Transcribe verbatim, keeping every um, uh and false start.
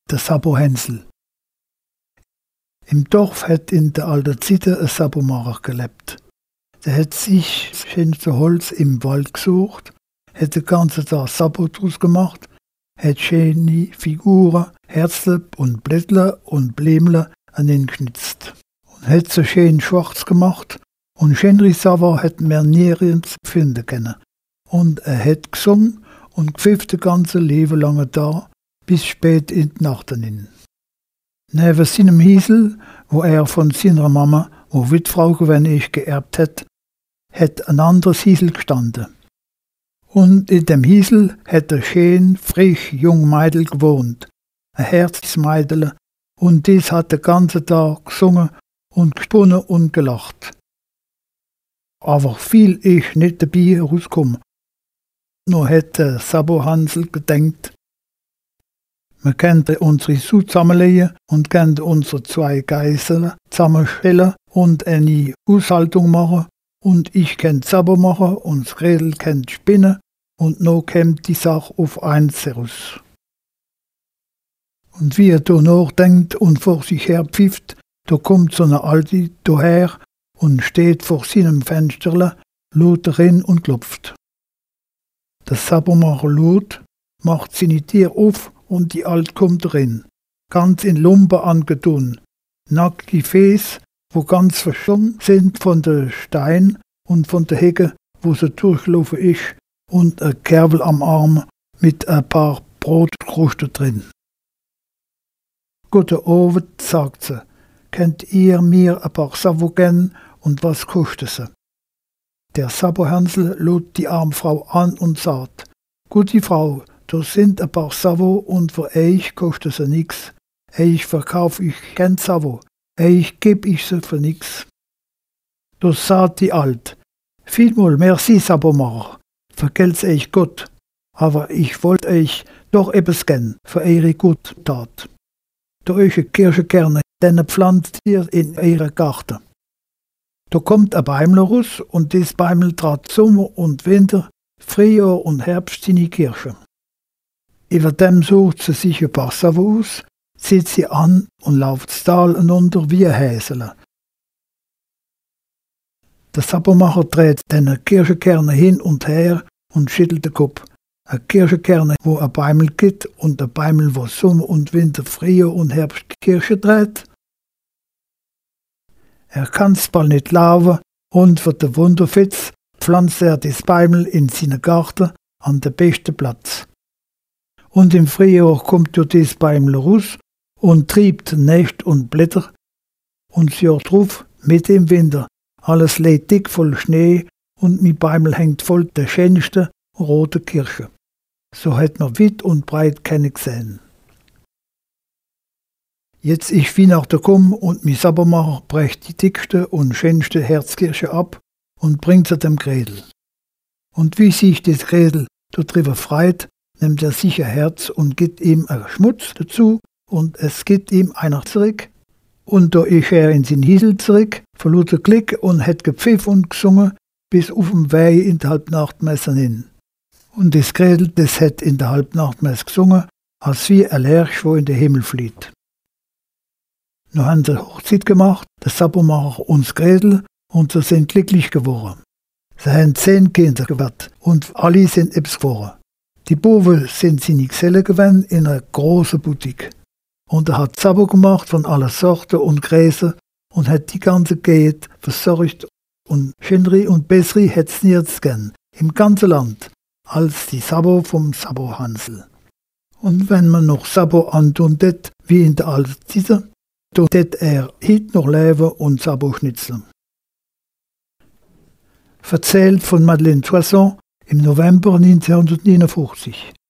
der Sabo Hänsel. Im Dorf hat in der alten Zeit ein Sabomacher gelebt. Der hat sich schönste Holz im Wald gesucht, hat den ganzen Tag Sabo draus gemacht, hat schöne Figuren, Herzle und Blättle und Blämle an ihn geschnitzt. Und hat so schön schwarz gemacht und schönere Sabo hat man nirgends finden können. Und er hat gesungen und gepfiffen das ganze Leben lang da, bis spät in die Nacht hinein. Neben seinem Hiesel, wo er von seiner Mama, wo Witfrau gewesen ist, geerbt hat, hat ein anderes Hiesel gestanden. Und in dem Hiesel hat ein schön, frisch, jung Mädel gewohnt, ein herzliches Mädel, und dies hat den ganzen Tag gesungen und gesponnen und gelacht. Aber viel ist nicht dabei herausgekommen. Nur hat der Sabo Hänsel gedacht, wir könnten unsere Sau zusammenlegen und könnten unsere zwei Geiseln zusammenstellen und eine Haushaltung machen. Und ich könnte Sabo machen und das Gretel könnte spinnen und noch kommt die Sache auf eins heraus. Und wie er da nachdenkt und vor sich her pfifft, da kommt so eine Alte daher und steht vor seinem Fensterle, laut rein und klopft. Der Sabomacher laut, macht seine Tür auf und die Alte kommt rein, ganz in Lumpen angetun, nackte Fäß, wo ganz verschwommen sind von den Steinen und von der Hecke, wo sie durchlaufen ist, und ein Kervel am Arm mit ein paar Brotkrusten drin. Guten Abend, sagt sie, könnt ihr mir ein paar Sabo geben und was kostet sie? Der Sabo Hänsel lud die arme Frau an und sagt, gute Frau, da sind ein paar Sabo und für euch kostet sie nix. Euch verkaufe ich kein Sabo, euch geb ich sie für nix. Da sagt die Alt, vielmal merci Sabomacher, vergelt's euch Gott, aber ich wollt euch doch etwas gern für eure gute Tat. Da eure Kirschekerne, denn pflanzt ihr in eure Garten. Da kommt ein Bäumle raus und das Bäumle trat Sommer und Winter, Frühjahr und Herbst in die Kirche. Über dem sucht sie sich ein paar Sabo aus, zieht sie an und läuft das Tal hinunter wie ein Häsele. Der Sabomacher dreht den Kirschenkerne hin und her und schüttelt den Kopf. Ein Kirschenkerne, wo ein Bäumel gibt und ein Bäumel, wo Sommer und Winter, Frühjahr und Herbst die Kirche dreht. Er kann's bald nicht laufen und für den Wunderfitz pflanzt er das Bäumel in seinen Garten an den besten Platz. Und im Frühjahr kommt durch das Bäumel raus und triebt Nächt und Blätter. Und das Jahr drauf, mit im Winter, alles lädt dick voll Schnee und mein Bäumel hängt voll der schönsten roten Kirsche. So hat man weit und breit keine gesehen. Jetzt ist Weihnachten gekommen und mein Sabomacher brecht die dickste und schönste Herzkirsche ab und bringt sie dem Gretel. Und wie sich das Gretel darüber freut, nimmt er sich ein Herz und gibt ihm einen Schmutz dazu und es gibt ihm einer zurück. Und da ist er in sein Hiesel zurück, verlor den Klick und hat gepfiffen und gesungen bis auf dem Weg in der Halbnachtmesse hin. Und das Gretel, das hat in der Halbnachtmesse gesungen, als wie ein Lerch, wo in den Himmel flieht. Nun haben sie Hochzeit gemacht, der Sabomacher und das Gretel, und sie sind glücklich geworden. Sie haben zehn Kinder gehabt und alle sind etwas geworden. Die Buben sind seine Gesellen gewesen in einer großen Boutique. Und er hat Sabo gemacht von aller Sorten und Gräser und hat die ganze Gegend versorgt und schönere und bessere hätt's nirgends gern im ganzen Land als die Sabo vom Sabo Hänsel. Und wenn man noch Sabo antun det, wie in der alten Zeit, dann det er hit noch leben und Sabo schnitzeln. Erzählt von Madeleine Toisson im November neunzehnhundertneunundfünfzig.